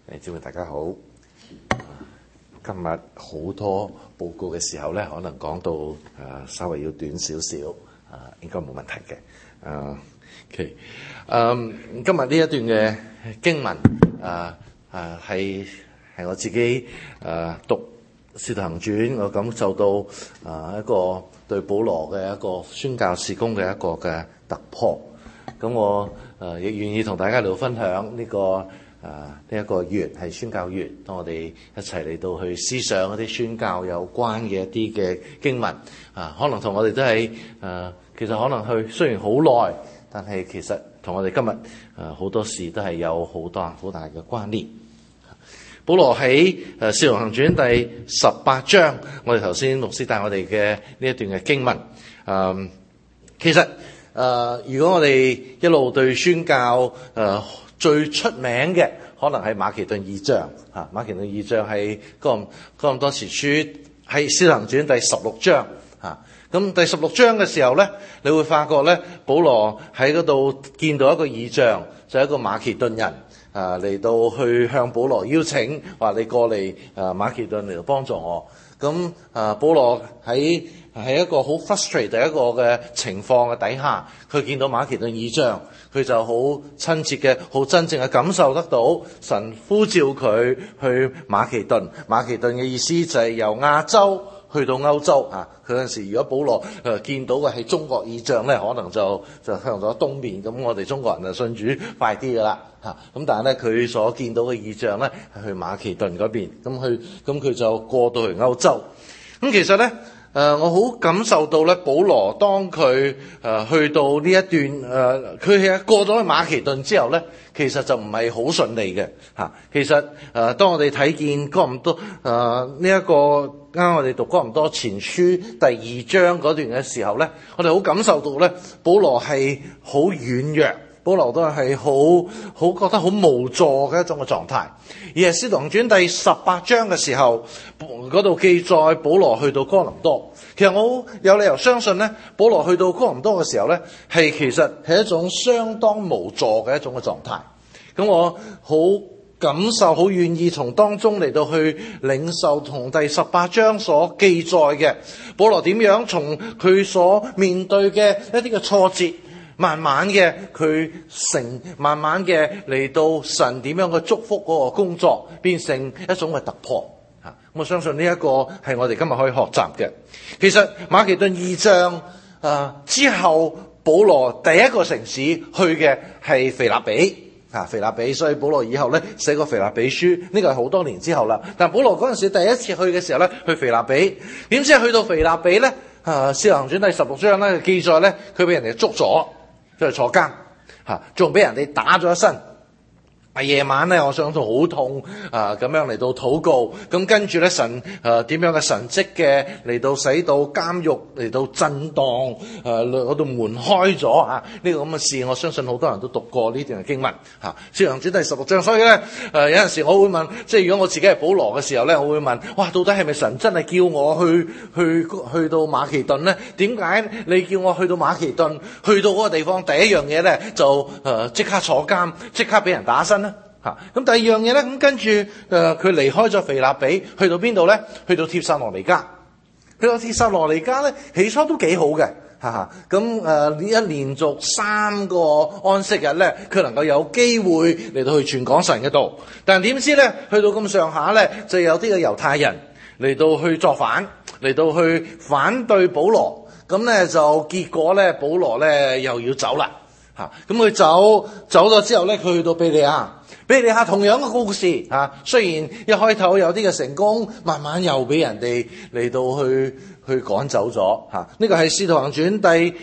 姊妹大家好。今日好多報告嘅時候咧，可能講到稍微要短少少，應該冇問題嘅。OK， 今日呢一段嘅經文係我自己讀《使徒行傳》，我感受到一個對保羅嘅一個宣教事工嘅一個嘅突破。咁我亦願意同大家嚟到分享呢個呢一個月係宣教月，當我哋一齊嚟到去思想一啲宣教有關嘅一啲嘅經文可能同我哋都係其實可能去雖然好耐，但係其實同我哋今日好多事都係有好大嘅關聯。保羅喺《使徒行傳》第18章，我哋頭先牧師帶我哋嘅呢一段嘅經文，其實如果我哋一路對宣教最出名嘅可能係馬其頓異象，馬其頓異象係哥林多前書喺《使徒行傳》第16章，咁第16章嘅時候咧，你會發覺咧，保羅喺嗰度見到一個異象，就係一個馬其頓人嚟到去向保羅邀請，話你過嚟馬其頓嚟到幫助我。咁保羅喺一個好 frustrated 一個嘅情況嘅底下，佢見到馬其頓異象，佢就好親切嘅、好真正嘅感受得到神呼召佢去馬其頓。馬其頓嘅意思就係由亞洲去到歐洲佢嗰陣時，如果保羅見到嘅係中國異象咧，可能就向咗東面，咁我哋中國人就信主快啲噶啦咁但係咧，佢所見到嘅異象咧係去馬其頓嗰邊，咁佢就過到去歐洲。咁其實咧我好感受到咧，保羅當佢去到呢一段佢係過咗去馬其頓之後咧，其實就唔係好順利嘅其實當我哋睇見哥林多呢一個啱我哋讀哥林多前書第2章嗰段嘅時候咧，我哋好感受到咧，保羅係好軟弱，保羅都係好覺得好無助嘅一種嘅狀態。而係《使徒行傳》第18章嘅時候，嗰度記載保羅去到哥林多。其實我有理由相信咧，保羅去到哥林多嘅時候咧，其實係一種相當無助嘅一種嘅狀態。咁我好感受，好願意從當中嚟到去領受同第18章所記載嘅保羅點樣從佢所面對嘅一啲嘅挫折，慢慢嘅慢慢嘅嚟到神點樣嘅祝福嗰個工作，變成一種嘅突破。我相信呢一個係我哋今日可以學習嘅。其實馬其頓異象之後，保羅第一個城市去嘅係腓立比，所以保羅以後咧寫過腓立比書，呢個係好多年之後啦。但保羅嗰陣時第一次去嘅時候咧，去腓立比，點知去到腓立比咧，使徒行傳第16章咧記載咧，佢俾人哋捉咗，佢坐監，仲俾人哋打咗一身。夜晚咧，我想到好痛咁樣嚟到禱告，咁跟住咧神點樣嘅神蹟嘅嚟到使到監獄嚟到震盪，嗰度門開咗呢個咁嘅事，我相信好多人都讀過呢段嘅經文使徒行傳第16章。所以咧有陣時我會問，即係如果我自己係保羅嘅時候咧，我會問，哇，到底係咪神真係叫我去到馬其頓咧？點解你叫我去到馬其頓，去到嗰個地方第一樣嘢咧就即刻坐監，即刻俾人打身咧？咁第二樣嘢咧，咁跟住佢離開咗腓立比，去到邊度咧？去到帖撒羅尼迦。去到帖撒羅尼迦咧，起初都幾好嘅，咁呢一連續3個安息日咧，佢能夠有機會嚟到去傳講神嘅道。但點知咧，去到咁上下咧，就有啲嘅猶太人嚟到去作反，嚟到去反對保羅。咁咧就結果咧，保羅咧又要走啦。咁佢走咗之後咧，佢去到庇利亞同樣嘅故事雖然一開頭有啲嘅成功，慢慢又俾人哋嚟到去趕走咗呢個係《使徒行傳》第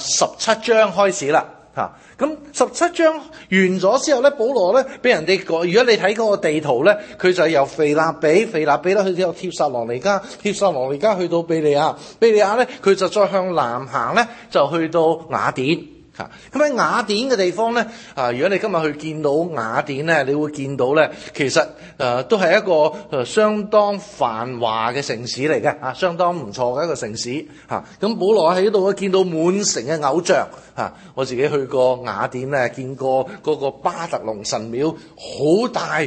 17章開始啦咁17章完咗之後咧，保羅咧俾人哋如果你睇嗰個地圖咧，佢就由腓立比咧去到帖撒羅尼迦去到庇利亞咧，佢就再向南行咧，就去到雅典。咁喺雅典嘅地方咧，如果你今日去見到雅典咧，你會見到咧，其實都係一個相當繁華嘅城市嚟嘅，相當唔錯嘅一個城市咁保羅喺度見到滿城嘅偶像我自己去過雅典咧，見過嗰個巴特農神廟，好大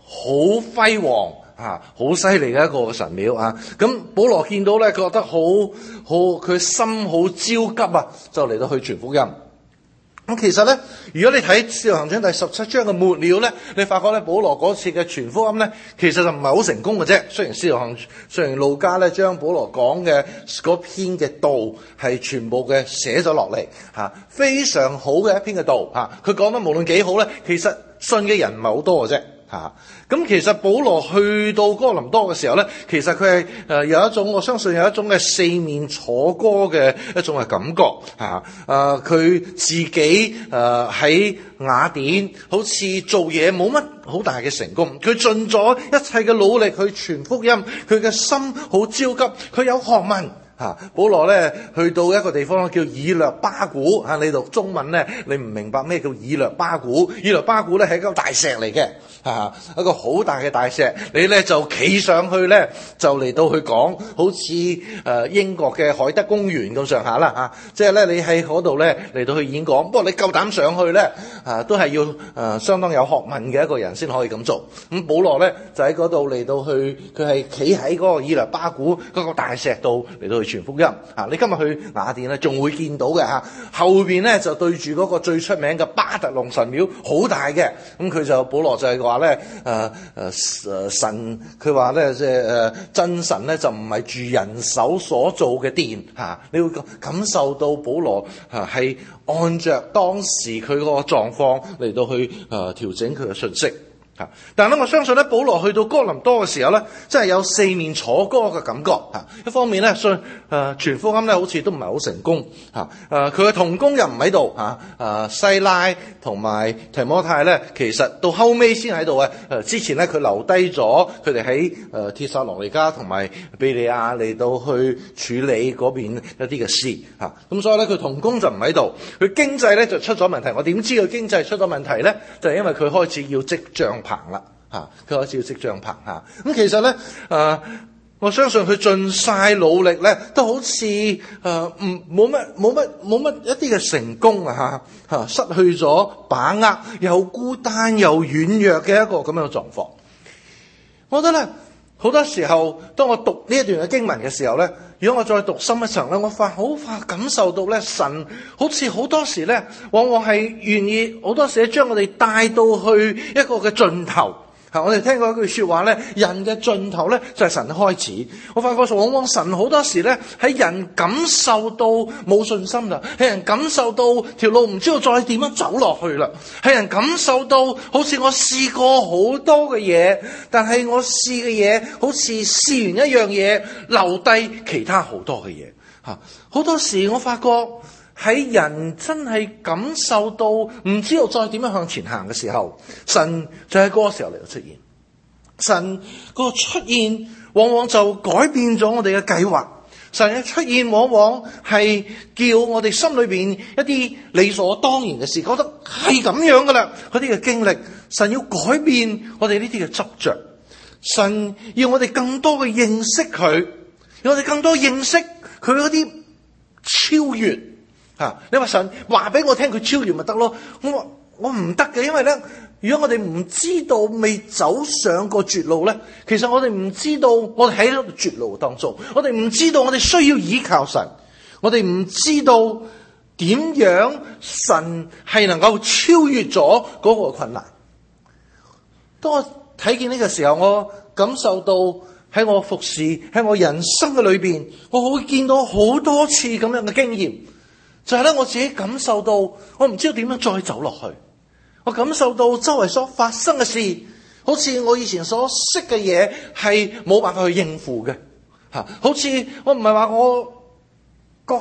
好輝煌好犀利嘅一個神廟啊！咁保羅見到咧，覺得佢心好焦急啊，就嚟到去傳福音。咁其實咧，如果你睇《使徒行傳》第17章嘅末了咧，你發覺咧，保羅嗰次嘅傳福音咧，其實就唔係好成功嘅啫。雖然路加咧將保羅講嘅嗰篇嘅道係全部嘅寫咗落嚟非常好嘅一篇嘅道佢講得無論幾好咧，其實信嘅人唔係好多嘅啫。咁其實保羅去到哥林多嘅時候咧，其實佢係有一種，我相信有一種嘅四面楚歌嘅一種嘅感覺佢自己喺雅典好似做嘢冇乜好大嘅成功，佢盡咗一切嘅努力去傳福音，佢嘅心好焦急，佢有學問。保羅咧去到一個地方叫以略巴古你讀中文咧，你唔明白咩叫以略巴古？以略巴古咧係一嚿大石嚟嘅一個好大嘅大石，你咧就企上去咧，就嚟到去講，好似英國嘅海德公園咁上下啦即係咧你喺嗰度咧嚟到去演講，不過你夠膽上去咧都係要相當有學問嘅一個人先可以咁做。咁保羅咧就喺嗰度嚟到去，佢係企喺嗰個以略巴古嗰個大石度嚟到去傳福音你今日去雅典咧仲會見到嘅後邊咧就對住嗰個最出名嘅巴特龍神廟，好大嘅。咁佢就保羅就係話咧神，佢話咧即係真神咧就唔係住人手所做嘅殿你會感受到保羅係按着當時佢個狀況嚟到去調整佢嘅信息。但係咧，我相信咧，保羅去到哥林多嘅時候咧，真係有四面楚歌嘅感覺。一方面咧，傳福音咧，好似都唔係好成功。佢嘅同工又唔喺度。西拉同埋提摩太咧，其實到後尾先喺度之前咧，佢留低咗佢哋喺帖撒羅尼迦同埋庇利亞嚟到去處理嗰邊一啲嘅事。咁所以咧，佢同工就唔喺度。佢經濟咧就出咗問題。我點知佢經濟出咗問題咧？就係因為佢開始要積帳棚啦，佢開始要積帳棚咁其實咧，我相信佢盡晒努力咧，都好似冇乜一啲嘅成功失去咗把握，又孤單又軟弱嘅一個咁樣嘅狀況。我覺得咧，好多時候當我讀呢一段嘅經文嘅時候咧，如果我再讀深一層咧，我好快感受到咧，神好似好多時咧，往往係願意好多時將我哋帶到去一個嘅盡頭。我哋聽過一句說話咧，人嘅盡頭咧就係神嘅開始。我發覺往往神好多時咧，喺人感受到冇信心啦，喺人感受到條路唔知道再點樣走落去啦，喺人感受到好似我試過好多嘅嘢，但係我試嘅嘢好似試完一樣嘢，留低其他好多嘅嘢。好多時我發覺喺人真係感受到唔知道再點樣向前行嘅時候，神就喺嗰個時候嚟到出現。神個出現往往就改變咗我哋嘅計劃。神嘅出現往往係叫我哋心裏邊一啲理所當然嘅事，覺得係咁樣噶啦，嗰啲嘅經歷，神要改變我哋呢啲嘅執着。神要我哋更多嘅認識佢，要我哋更多認識佢嗰啲超越。你話神話俾我聽佢超越咪得咯？我唔得嘅，因為咧，如果我哋唔知道未走上個絕路咧，其實我哋唔知道我哋喺一個絕路當中，我哋唔知道我哋需要依靠神，我哋唔知道點樣神係能夠超越咗嗰個困難。當我睇見呢個時候，我感受到喺我服侍喺我人生嘅裏邊，我會見到好多次咁樣嘅經驗。就係咧，我自己感受到，我唔知道點樣再走落去。我感受到周圍所發生嘅事，好似我以前所識嘅嘢係冇辦法去應付嘅。好似我唔係話我覺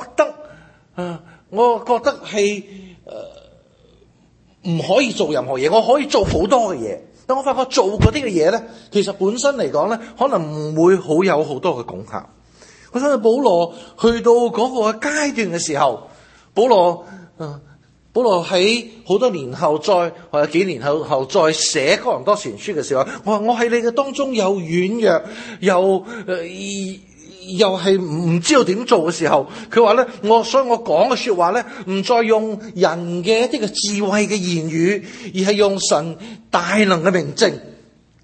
得係唔可以做任何嘢，我可以做好多嘅嘢。但我發覺做嗰啲嘅嘢咧，其實本身嚟講咧，可能唔會好有好多嘅功效。我相信保羅去到嗰個階段嘅時候，保羅喺好多年後或者幾年後再寫哥林多前書嘅時候，我喺你嘅當中有軟弱，又係唔知道點做嘅時候，佢話咧，所以我講嘅說話咧，唔再用人嘅一啲嘅智慧嘅言語，而係用神大能嘅明證。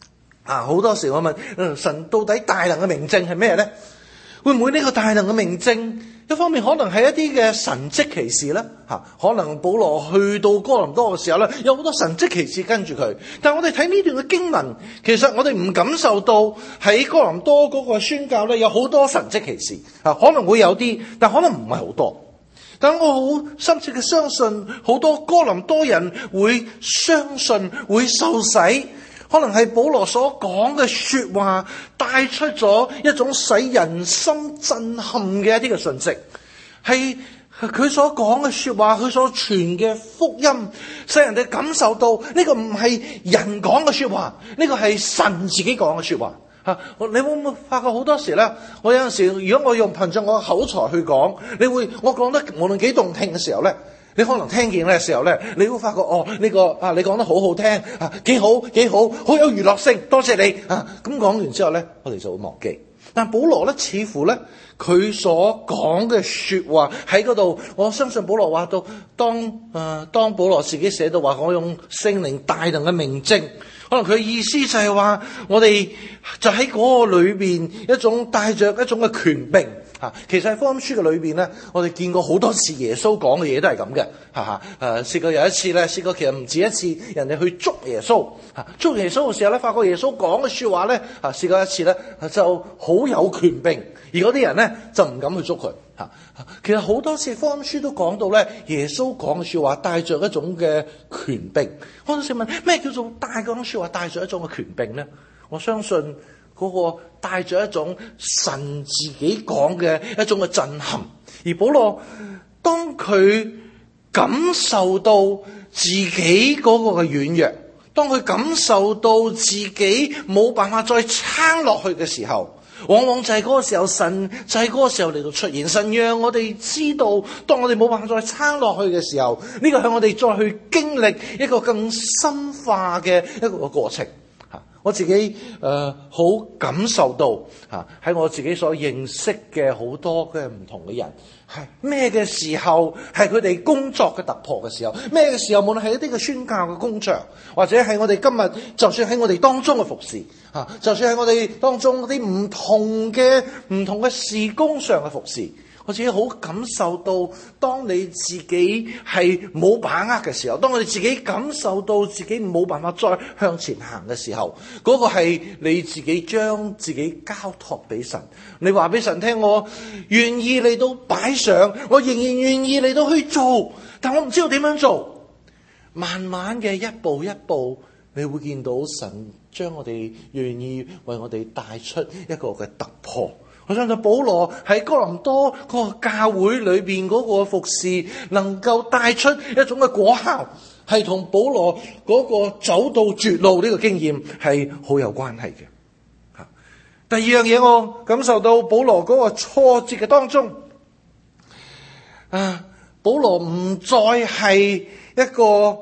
好多時我問神到底大能嘅明證係咩咧？會唔會呢個大能嘅明證一方面可能係一啲嘅神蹟奇事咧？可能保羅去到哥林多嘅時候咧，有好多神蹟奇事跟住佢。但係我哋睇呢段嘅經文，其實我哋唔感受到喺哥林多嗰個宣教咧有好多神蹟奇事。可能會有啲，但可能唔係好多。但我好深切嘅相信，好多哥林多人會相信，會受洗。可能係保羅所講嘅說話帶出咗一種使人心震撼嘅一啲嘅訊息，係佢所講嘅說話，佢所傳嘅福音，使人哋感受到呢個唔係人講嘅說話，呢個係神自己講嘅說話。你會唔會發覺好多時咧？我有陣時，如果我用憑着我嘅口才去講，我講得無論幾動聽嘅時候咧，你可能聽見嘅時候咧，你會發覺呢個你講得好好聽幾好，好有娛樂性，多謝你咁講完之後咧，我哋就會忘記。但保羅咧，似乎咧佢所講嘅說話喺嗰度，我相信保羅話到當保羅自己寫到話，我用聖靈大能嘅明證，可能佢意思就係話，我哋就喺嗰個裏邊一種帶着一種嘅權柄。其實喺福音書嘅裏邊咧，我哋見過好多次耶穌講嘅嘢都係咁嘅。試過有一次咧，試過其實唔止一次，人哋去捉耶穌。捉耶穌嘅時候咧，發覺耶穌講嘅說話咧，試過一次咧就好有權柄，而嗰啲人咧就唔敢去捉佢。其實好多次福音書都講到咧，耶穌講嘅說話帶着一種嘅權柄。我想問咩叫做帶講說話帶着一種嘅權柄咧？我相信嗰個帶着一種神自己講嘅一種嘅震撼。而保羅當佢感受到自己嗰個嘅軟弱，當佢感受到自己冇辦法再撐落去嘅時候，往往就係嗰個時候，神就係嗰個時候嚟到出現。神讓我哋知道，當我哋冇辦法再撐落去嘅時候，呢個係我哋再去經歷一個更深化嘅一個過程。我自己好感受到喺我自己所認識嘅好多嘅唔同嘅人，係咩嘅時候係佢哋工作嘅突破嘅時候，咩嘅時候無論係一啲嘅宣教嘅工場，或者係我哋今日就算喺我哋當中嘅服侍，就算喺我哋當中嗰啲唔同嘅事工上嘅服侍，我自己好感受到，當你自己係冇把握嘅時候，當我哋自己感受到自己冇辦法再向前行嘅時候，嗰個係你自己將自己交託俾神，你話俾神聽，我願意嚟到擺上，我仍然願意嚟到去做，但我唔知道點樣做。慢慢嘅一步一步，你會見到神將我哋願意為我哋帶出一個嘅突破。我相信保羅喺哥林多嗰個教會裏邊嗰個服侍，能夠帶出一種嘅果效，係同保羅嗰個走到絕路呢個經驗係好有關係嘅。第二樣嘢，我感受到保羅嗰個挫折嘅當中，保羅唔再係一個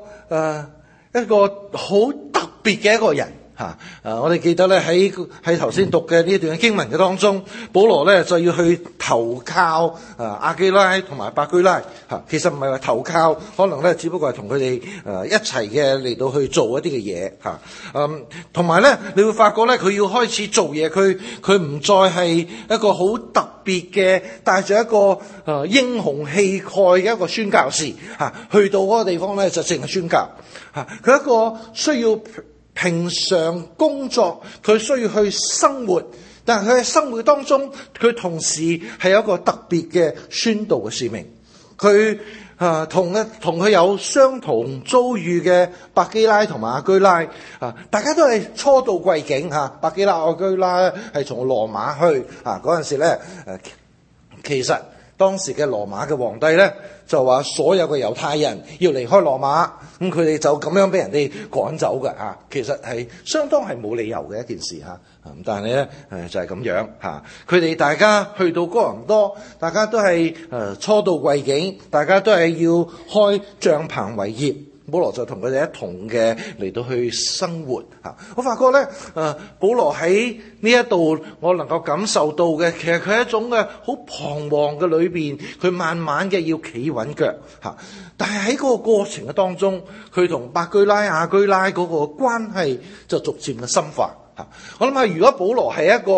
好特別嘅一個人。我哋記得咧喺頭先讀嘅呢段經文嘅當中，保羅咧就要去投靠亞基拉同埋百基拉。其實唔係話投靠，可能咧只不過係同佢哋一齊嘅嚟到去做一啲嘅嘢。同埋咧，你會發覺咧佢要開始做嘢，佢唔再係一個好特別嘅帶住一個英雄氣概嘅一個宣教士。去到嗰個地方咧就淨係宣教。佢一個需要平常工作，佢需要去生活，但係佢喺生活當中，佢同時係有一個特別嘅宣道嘅使命。佢同佢有相同遭遇嘅百基拉同埋亞居拉，大家都係初到貴境。百基拉、亞居拉係從羅馬去嗰陣時咧，其實當時嘅羅馬嘅皇帝咧就話所有嘅猶太人要離開羅馬，咁佢哋就咁樣俾人哋趕走嘅。其實係相當係冇理由嘅一件事。但係咧就係咁樣。佢哋大家去到哥林多，大家都係初到貴境，大家都係要開帳篷為業。保羅就同佢哋一同嘅嚟到去生活。我發覺咧，保羅喺呢一度，我能夠感受到嘅，其實佢係一種嘅好彷徨嘅裏邊，佢慢慢嘅要企穩腳。但係喺嗰個過程嘅當中，佢同百基拉、亞居拉嗰個關係就逐漸嘅深化。 我諗下，如果保羅係一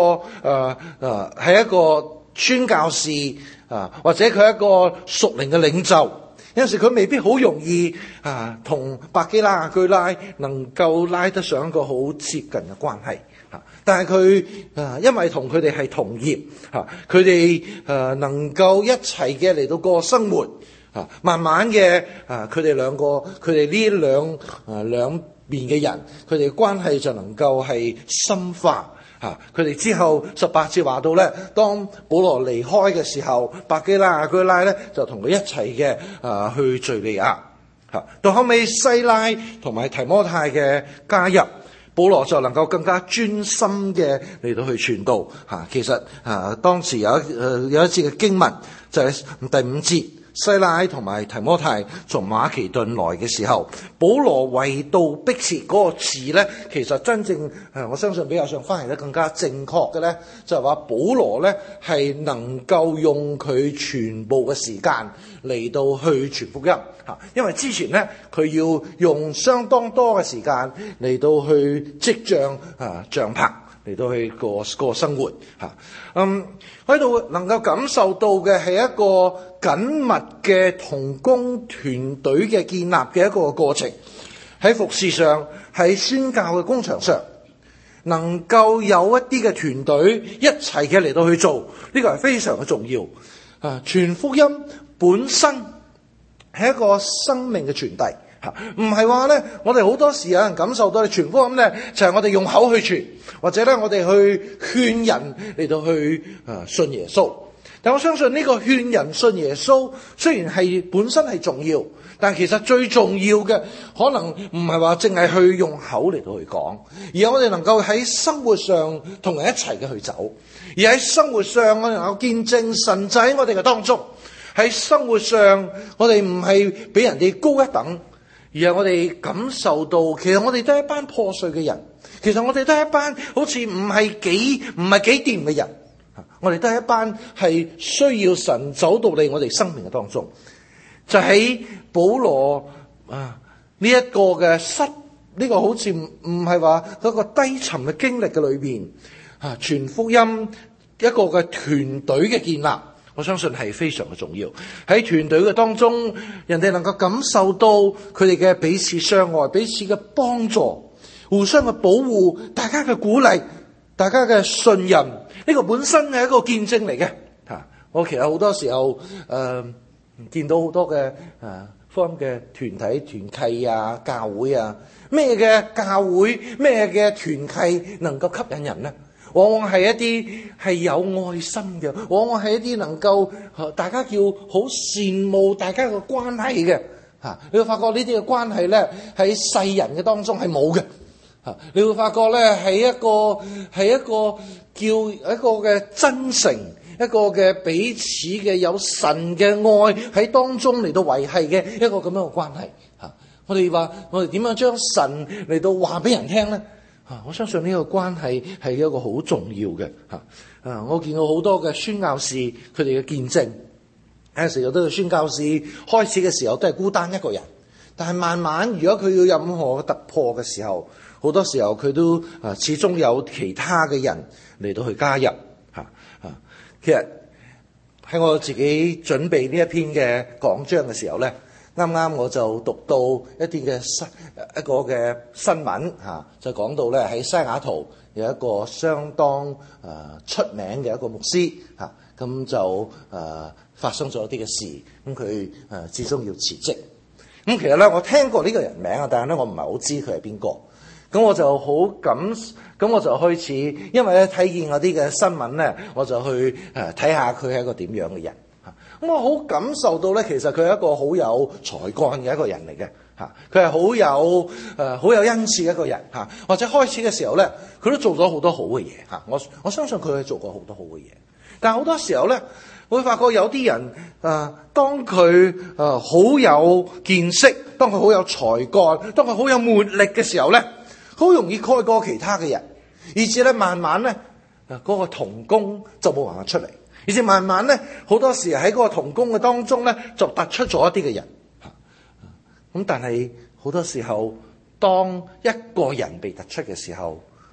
個宣教士或者佢係一個屬靈嘅領袖，有陣時佢未必好容易同百基拉、亞居拉能夠拉得上一個好接近嘅關係。但係佢因為同佢哋係同業，佢哋能夠一齊嘅嚟到過生活，慢慢嘅佢哋兩個，佢哋呢兩邊嘅人，佢哋嘅關係就能夠係深化。佢哋之後18節話到咧，當保羅離開嘅時候，百基拉、亞居拉咧就同佢一齊嘅去敘利亞。到後尾西拉同埋提摩太嘅加入，保羅就能夠更加專心嘅嚟到去傳道。其實當時有一節嘅經文就係第5節，西拉同埋提摩太從馬其頓來嘅時候，保羅為道迫切嗰個字咧，其實真正我相信比較上翻譯得更加正確嘅咧，就係話保羅咧係能夠用佢全部嘅時間嚟到去傳福音。因為之前咧佢要用相當多嘅時間嚟到去積帳帳篷嚟到去過生活。喺度能夠感受到嘅係一個緊密嘅同工團隊嘅建立嘅一個過程。喺服事上，喺宣教嘅工場上，能夠有一啲嘅團隊一齊嘅嚟到去做，呢個係非常嘅重要。傳福音本身係一個生命嘅傳遞，唔係話咧，我哋好多時有人感受到傳福音咧，就係我哋用口去傳，或者咧我哋去勸人嚟到去信耶穌。但我相信呢個勸人信耶穌雖然係本身係重要，但其實最重要嘅可能唔係話淨係去用口嚟到去講，而係我哋能夠喺生活上同人一齊嘅去走，而喺生活上我哋能夠見證神就喺我哋嘅當中。喺生活上我哋唔係比人哋高一等，而係我哋感受到其實我哋都係一班破碎嘅人，其實我哋都係一班好似唔係幾掂嘅人，我哋都係一班係需要神走到嚟我哋生命嘅當中。就喺保羅呢一個嘅呢個好似唔係話嗰個低沉嘅經歷嘅裏邊傳福音一個嘅團隊嘅建立，我相信係非常嘅重要。喺團隊嘅當中，人哋能夠感受到佢哋嘅彼此相愛、彼此嘅幫助、互相嘅保護、大家嘅鼓勵、大家嘅信任，呢個本身係一個見證嚟嘅。我其實好多時候見到好多嘅福音嘅團體、團契教會咩嘅教會、咩嘅團契能夠吸引人呢？往往係一啲係有愛心嘅，往往係一啲能夠大家叫好羨慕大家嘅關係嘅。你會發覺呢啲嘅關係咧喺世人嘅當中係冇嘅。你會發覺咧係一個叫一個嘅真誠，一個嘅彼此嘅有神嘅愛喺當中嚟到維繫嘅一個咁樣嘅關係。我哋話我哋點樣將神嚟到話俾人聽咧？我相信呢個關係係一個好重要嘅。我見到好多嘅宣教士佢哋嘅見證，有陣時有啲嘅宣教士開始嘅時候都係孤單一個人，但係慢慢如果佢要任何突破嘅時候，好多時候佢都始終有其他嘅人嚟到去加入。其實喺我自己準備呢一篇嘅講章嘅時候咧，啱啱我就讀到一啲嘅一個嘅新聞就講到咧喺西雅圖有一個相當出名嘅一個牧師咁就發生咗一啲嘅事，咁佢至終要辭職。咁其實咧我聽過呢個人名但係咧我唔係好知佢係邊個。咁我就開始，因為咧睇見嗰啲嘅新聞咧，我就去睇下佢係一個點樣嘅人。咁我好感受到咧，其實佢係一個好有才幹嘅一個人嚟嘅。佢係好有恩賜嘅一個人。或者開始嘅時候咧，佢都做咗好多好嘅嘢。我相信佢係做過好多好嘅嘢。但係好多時候咧，會發覺有啲人當佢好有見識，當佢好有才幹，當佢好有活力嘅時候咧，好容易蓋過其他嘅人，以至咧慢慢咧嗰個同工就冇辦法出嚟，以至慢慢咧好多時喺嗰個同工嘅當中咧就突出咗一啲嘅人。咁但係好多時候，當一個人被突出嘅時候，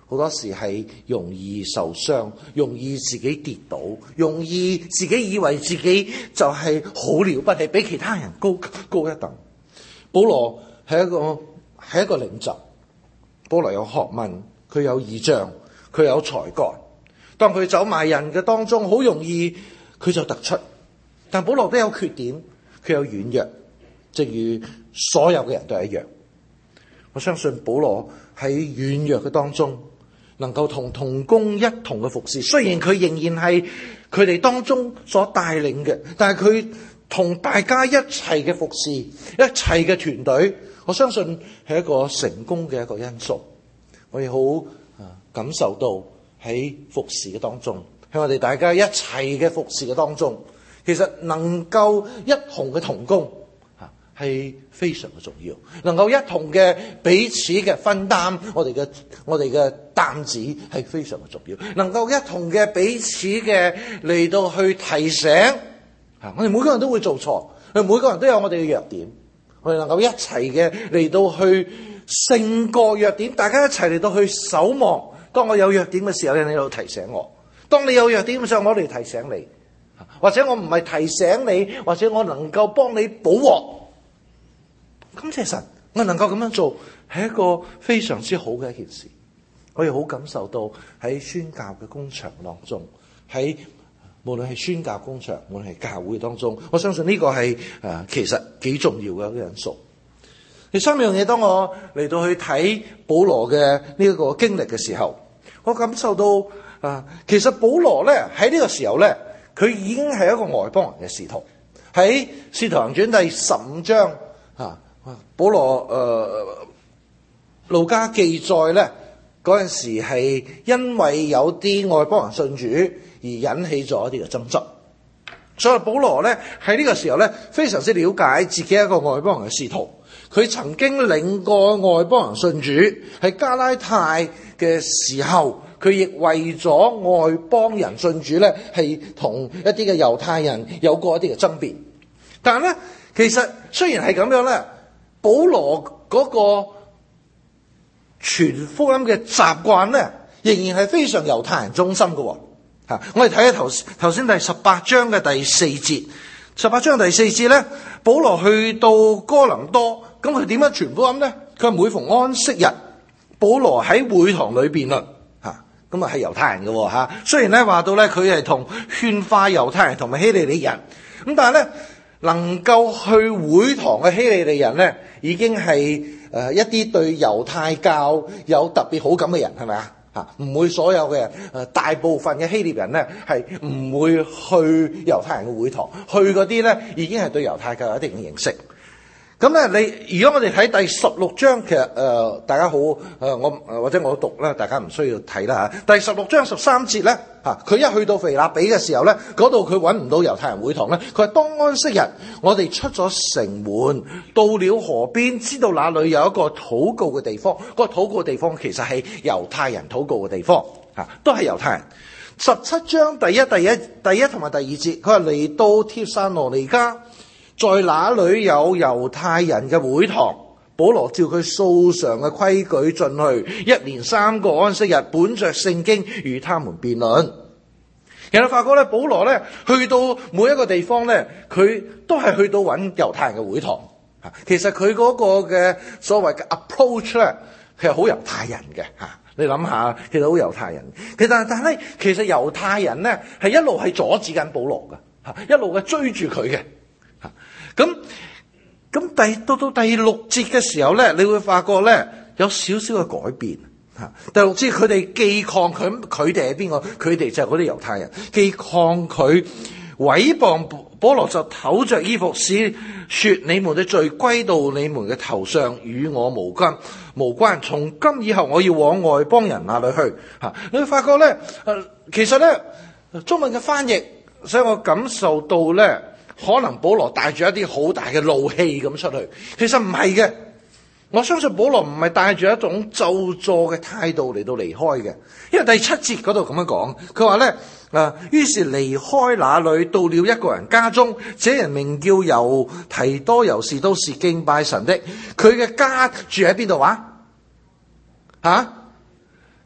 好多時係容易受傷，容易自己跌倒，容易自己以為自己就係好了不起，比其他人高一等。保羅係一個領袖，保羅有學問，佢有異象，佢有才幹。當佢走埋人嘅當中，好容易佢就突出。但保羅都有缺點，佢有軟弱，正如所有嘅人都係一樣。我相信保羅喺軟弱嘅當中，能夠同同工一同嘅服侍。雖然佢仍然係佢哋當中所帶領嘅，但係佢同大家一齊嘅服侍，一齊嘅團隊，我相信係一個成功嘅一個因素。我哋好感受到喺服侍嘅當中，喺我哋大家一齊嘅服侍嘅當中，其實能夠一同嘅同工係非常嘅重要，能夠一同嘅彼此嘅分擔我哋嘅擔子係非常嘅重要，能夠一同嘅彼此嘅嚟到去提醒，我哋每個人都會做錯，我哋每個人都有我哋嘅弱點，我哋能夠一齊嘅嚟到去勝過弱點，大家一齊嚟到去守望。當我有弱點嘅時候，你喺度提醒我；當你有弱點嘅時候，我哋提醒你，或者我唔係提醒你，或者我能夠幫你補鑊。感謝神，我能夠咁樣做係一個非常之好嘅一件事。我亦好感受到喺宣教嘅工場當中，無論係宣教工場，無論係教會當中，我相信呢個係其實幾重要嘅一個因素。第三樣嘢，當我嚟到去睇保羅嘅呢一個經歷嘅時候，我感受到其實保羅咧喺呢個時候咧，佢已經係一個外邦人嘅使徒。喺使徒行傳第15章保羅路加記載咧，嗰陣時係因為有啲外邦人信主而引起咗一啲嘅爭執，所以保羅咧喺呢個時候咧非常之了解自己一個外邦人嘅使徒。佢曾經領過外邦人信主，喺加拉太嘅時候，佢亦為咗外邦人信主咧，係同一啲嘅猶太人有過一啲嘅爭辯。但係咧，其實雖然係咁樣咧，保羅嗰個傳福音嘅習慣咧，仍然係非常猶太人中心嘅。我哋睇下頭先第18章嘅第4節。18章第4節咧，保羅去到哥林多，咁佢點樣傳福音咧？佢每逢安息日，保羅喺會堂裏辯論，咁係猶太人嘅。雖然咧話到咧佢係同勸化猶太人同埋希利尼人，咁但係咧能夠去會堂嘅希利尼人咧，已經係一啲對猶太教有特別好感嘅人，係咪啊？唔會所有嘅人，大部分嘅希臘人咧係唔會去猶太人嘅會堂，去嗰啲咧已經係對猶太教有一定嘅認識。咁咧，如果我哋睇第16章，其實大家好，或者我讀啦，大家唔需要睇啦嚇。第16章13節咧，佢一去到腓立比嘅時候咧，嗰度佢揾唔到猶太人會堂咧，佢話當安息日，我哋出咗城門，到了河邊，知道那裏有一個禱告嘅地方，嗰個禱告嘅地方其實係猶太人禱告嘅地方，都係猶太人。17章第一同埋第二節，佢話嚟到帖撒羅尼迦，在那裏有猶太人嘅會堂，保羅照佢素常嘅規矩進去，一連3個安息日，本着聖經與他們辯論。其實發覺咧，保羅咧去到每一個地方咧，佢都係去到揾猶太人嘅會堂。其實佢嗰個嘅所謂嘅 approach 咧，其實好猶太人嘅嚇。你諗下，其實好猶太人。但係咧，其實猶太人咧係一路係阻止緊保羅嘅嚇，一路嘅追住佢嘅。咁到第6節嘅時候咧，你會發覺咧有少少嘅改變。第6節佢哋既抗拒，佢哋係邊個？佢哋就係嗰啲猶太人，既抗拒毀謗保羅，就抖着衣服說你們的罪歸到你們嘅頭上，與我無關。從今以後我要往外邦人那裏去。你會發覺咧，其實咧中文嘅翻譯，所以我感受到咧，可能保羅帶住一啲好大嘅怒氣咁出去，其實唔係嘅。我相信保羅唔係帶住一種咒詛嘅態度嚟到離開嘅，因為第7節嗰度咁樣講，佢話咧於是離開那裏，到了一個人家中，這人名叫猶提多猶士，都是敬拜神的。佢嘅家住喺邊度話？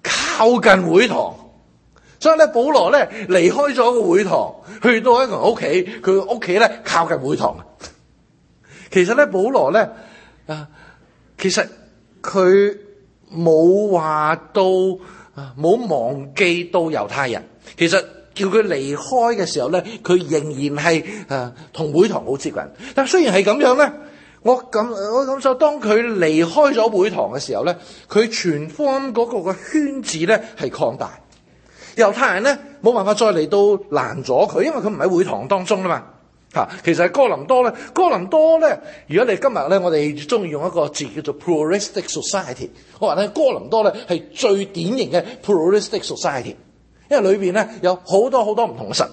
靠近會堂。所以咧，保羅咧離開咗個會堂，去到一個屋企，佢屋企咧靠近會堂。其實咧，保羅咧其實佢冇話到冇忘記到猶太人。其實叫佢離開嘅時候咧，佢仍然係同會堂好接近。但雖然係咁樣咧，我感受當佢離開咗會堂嘅時候咧，佢傳福音嗰個嘅圈子咧係擴大。猶太人咧冇辦法再嚟到攔咗佢，因為佢唔喺會堂當中啦嘛。其實喺哥林多咧，如果你今日咧，我哋中意用一個字叫做 pluralistic society， 我話咧哥林多咧係最典型嘅 pluralistic society， 因為裏邊咧有好多好多唔同嘅神，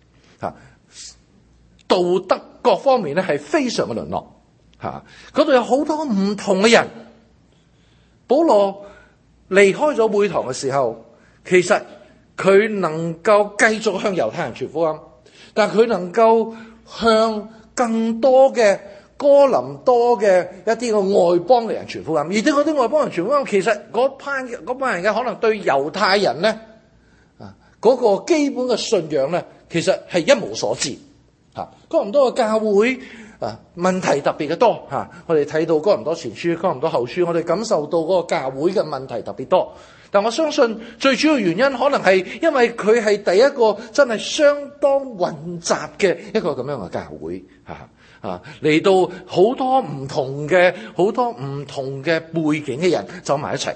道德各方面咧係非常嘅淪落，嗰度有好多唔同嘅人。保羅離開咗會堂嘅時候，其實佢能夠繼續向猶太人傳福音，但係佢能夠向更多嘅哥林多嘅一啲嘅外邦嘅人傳福音，而啲嗰啲外邦人傳福音，其實嗰班人嘅可能對猶太人咧嗰個基本嘅信仰咧，其實係一無所知。哥林多嘅教會問題特別嘅多，我哋睇到哥林多前書、哥林多後書，我哋感受到嗰個教會嘅問題特別多。但我相信最主要原因可能係因為佢係第一個真係相當混雜嘅一個咁樣嘅教會，嚟到好多唔同嘅背景嘅人走埋一齊。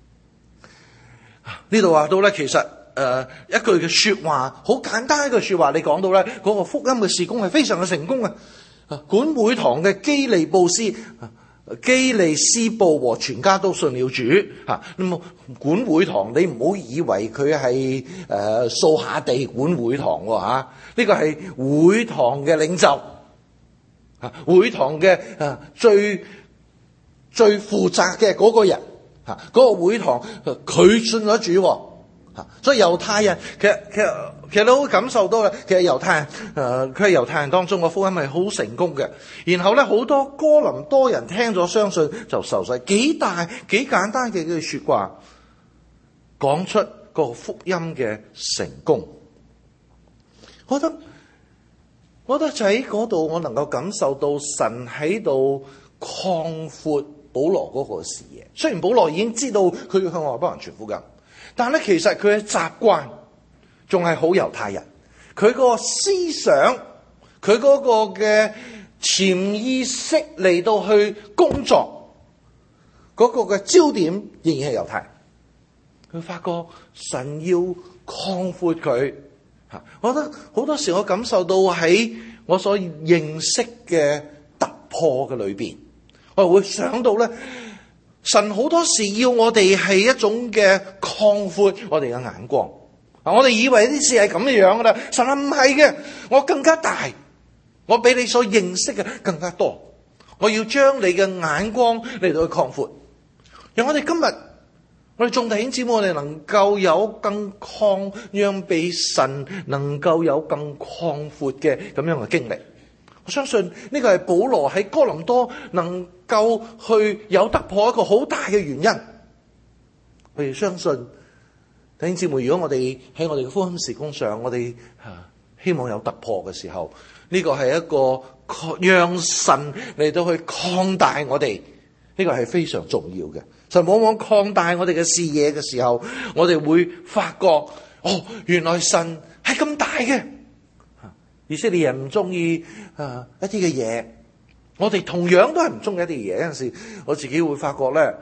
呢度話到咧，其實一句嘅說話，好簡單一句說話，你講到咧嗰個福音嘅事工係非常嘅成功嘅。管會堂嘅基利布斯、基利斯布和全家都信了主。咁管會堂，你唔好以為佢係掃下地管會堂喎。呢個係會堂嘅領袖，會堂嘅最負責嘅嗰個人，嗰個會堂佢信咗主。所以猶太人其實都感受到嘅，其實猶太人佢係猶太人當中個福音係好成功嘅。然後咧好多哥林多人聽咗相信就受洗，幾簡單嘅句說話，講出個福音嘅成功。我覺得就喺嗰度，我能夠感受到神喺度擴闊保羅嗰個視野。雖然保羅已經知道佢要向外邦人傳福音，但係咧，其實佢嘅習慣仲係好猶太人，佢個思想，佢嗰個嘅潛意識嚟到去工作，嗰個嘅焦點仍然係猶太。佢發覺神要擴闊佢，我覺得好多時我感受到喺我所認識嘅突破嘅裏邊，我會想到咧。神好多時要我哋係一種嘅擴闊我哋嘅眼光。我哋以為啲事係咁嘅樣噶啦，神唔係嘅，我更加大，我比你所認識嘅更加多。我要將你嘅眼光嚟到去擴闊。讓我哋今日，我哋眾弟兄姊妹，我哋能夠有讓俾神能夠有更擴闊嘅咁樣嘅經歷。我相信呢個係保羅喺哥林多能夠去有突破一個好大嘅原因。我哋相信弟兄姊妹，如果我哋喺我哋嘅福音事工上，我哋希望有突破嘅時候，呢個係一個讓神嚟到去擴大我哋，呢個係非常重要嘅。神往往擴大我哋嘅視野嘅時候，我哋會發覺原來神係咁大嘅。以色列人唔中意一啲嘅嘢，我哋同樣都係唔中意一啲嘢。有陣時我自己會發覺咧，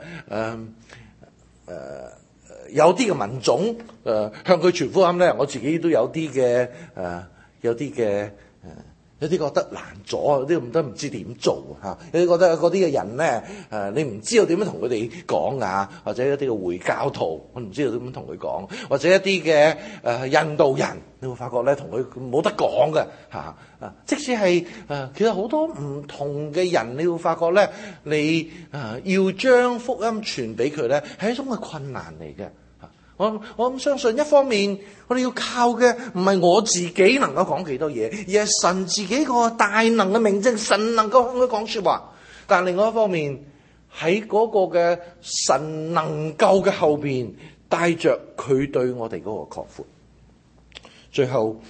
有啲嘅民種向佢傳福音咧，我自己都有啲覺得難咗，有啲都唔知點做嚇。有啲覺得嗰啲嘅人咧，你唔知道點樣同佢哋講啊，或者一啲嘅回教徒，我唔知道點樣同佢講，或者一啲嘅印度人，你會發覺咧同佢冇得講嘅嚇。即使係其實好多唔同嘅人，你會發覺咧，你要將福音傳俾佢咧，係一種嘅困難嚟嘅。我咁相信，一方面我哋要靠嘅唔係我自己能夠講幾多嘢，而係神自己個大能嘅明證，神能夠向佢講說話。但另外一方面，喺嗰個嘅神能夠嘅後邊， 帶着佢對我哋嗰個擴闊。最後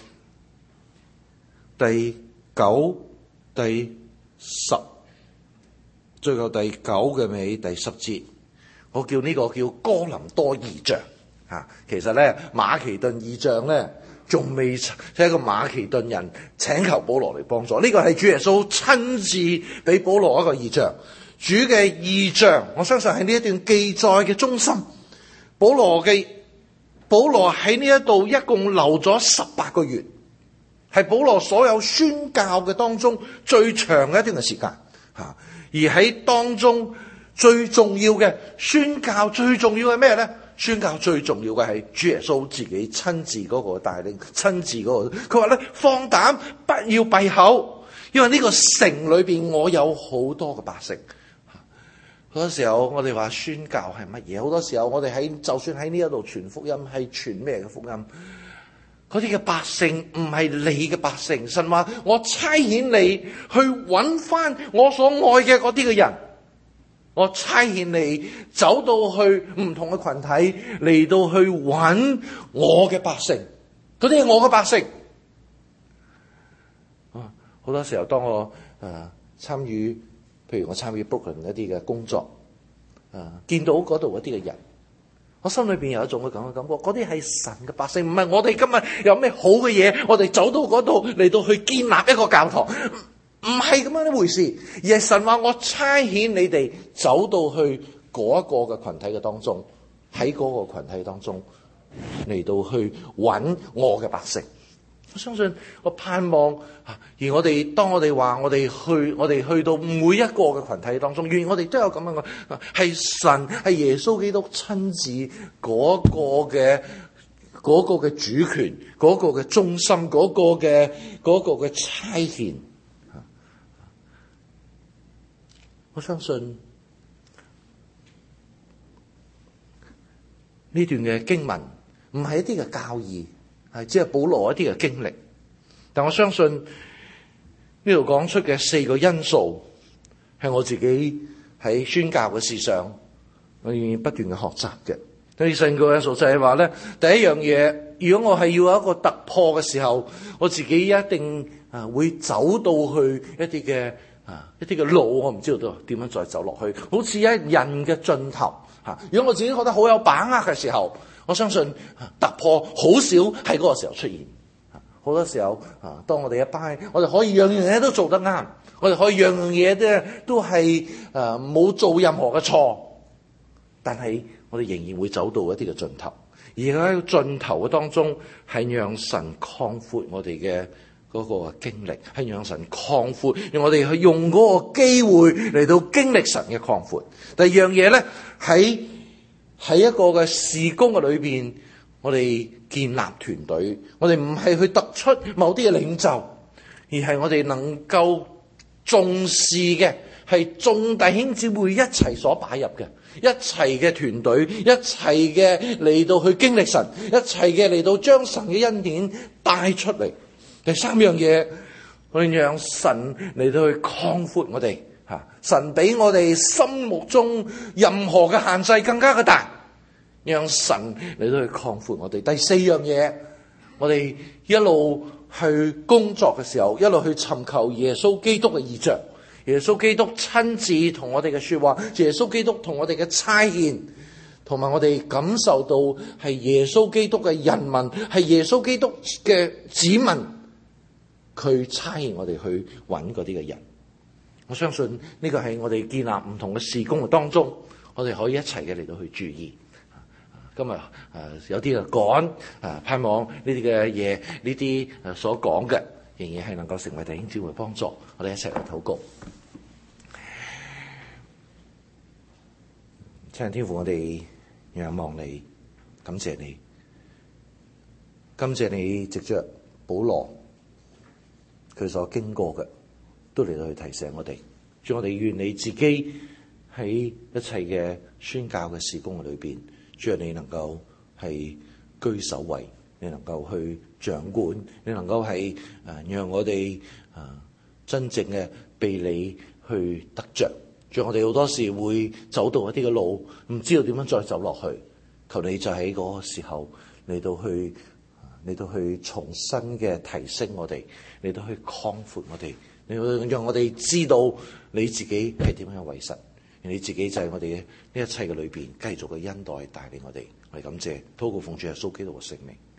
第9、第10，最後第9嘅尾第10節，我叫呢個叫哥林多異象。其實咧馬其頓異象咧仲未，即係一個馬其頓人請求保羅嚟幫助。呢個係主耶穌親自俾保羅一個異象。主嘅異象，我相信喺呢一段記載嘅中心。保羅喺呢一度一共留咗18個月，係保羅所有宣教嘅當中最長嘅一段嘅時間。而喺當中最重要嘅宣教，最重要係咩呢？宣教最重要嘅係主耶穌自己親自嗰個帶領，親自嗰個。佢話咧，放膽不要閉口，因為呢個城裏邊我有好多嘅百姓。好多時候我哋話宣教係乜嘢？好多時候我哋就算喺呢一度傳福音，係傳咩嘅福音？嗰啲嘅百姓唔係你嘅百姓。神話我差遣你去揾翻我所愛嘅嗰啲嘅人。我差遣你走到去唔同嘅群體，嚟到去揾我嘅百姓，嗰啲係我嘅百姓。好多時候當我參與，譬如我參與 Brooklyn 一啲嘅工作，見到嗰度一啲嘅人，我心裏邊有一種嘅咁嘅感覺，嗰啲係神嘅百姓，唔係我哋今日有咩好嘅嘢，我哋走到嗰度嚟到去建立一個教堂。唔係咁樣一回事，而係神話我差遣你哋走到去嗰一個嘅群體嘅當中，喺嗰個群體當中嚟到去揾我嘅百姓。我相信，我盼望，而當我哋話我哋去到每一個嘅群體當中，願我哋都有咁樣嘅，係神係耶穌基督親自嗰個嘅主權，嗰個嘅中心，嗰個嘅差遣。我相信呢段嘅經文唔係一啲嘅教義，係只係保羅一啲嘅經歷。但我相信呢度講出嘅4個因素，係我自己喺宣教嘅事上，我願意不斷嘅學習嘅。第4個因素就係話咧，第一樣嘢，如果我係要有一個突破嘅時候，我自己一定會走到去一啲嘅路，我唔知道點樣再走落去，好似人嘅盡頭。如果我自己覺得好有把握嘅時候，我相信突破好少喺嗰個時候出現。好多時候當我哋一班，我哋可以樣樣嘢都做得啱，我哋可以樣樣嘢都係冇做任何嘅錯，但係我哋仍然會走到一啲嘅盡頭。而喺盡頭嘅當中，係讓神擴闊我哋嘅嗰個經歷，係讓神擴闊，讓我哋去用嗰個機會嚟到經歷神嘅擴闊。第二樣嘢咧，喺一個嘅事工嘅裏邊，我哋建立團隊，我哋唔係去突出某啲嘅領袖，而係我哋能夠重視嘅係眾弟兄姊妹一齊所擺入嘅，一齊嘅團隊，一齊嘅嚟到去經歷神，一齊嘅嚟到將神嘅恩典帶出嚟。第三樣嘢，我哋讓神嚟到去擴闊我哋，神比我哋心目中任何嘅限制更加嘅大，讓神嚟到去擴闊我哋。第四樣嘢，我哋一路去工作嘅時候，一路去尋求耶穌基督嘅異象，耶穌基督親自同我哋嘅說話，耶穌基督同我哋嘅差遣，同埋我哋感受到係耶穌基督嘅人民，係耶穌基督嘅子民。佢差遣我哋去揾嗰啲嘅人，我相信呢個係我哋建立唔同嘅事工嘅當中，我哋可以一齊嘅嚟到去注意。今日有啲嘅趕，盼望呢啲嘅嘢，呢啲所講嘅，仍然係能夠成為弟兄姊妹幫助。我哋一齊嚟禱告。親愛的天父，我哋仰望你，感謝你，感謝你藉着保羅佢所經過嘅，都嚟到去提醒我哋。主，我哋願你自己喺一切嘅宣教嘅事工裏邊，主，你能夠係居首位，你能夠去掌管，你能夠係讓我哋真正嘅被你去得着。主，我哋好多時會走到一啲嘅路，唔知道點樣再走落去。 求你就喺嗰個時候嚟到去重新嘅提升我哋，嚟到去擴闊我哋，嚟到讓我哋知道你自己係點樣為神，你自己就係我哋嘅呢一切嘅裏邊繼續嘅恩待帶領我哋。我哋感謝禱告奉主耶穌基督嘅聖名。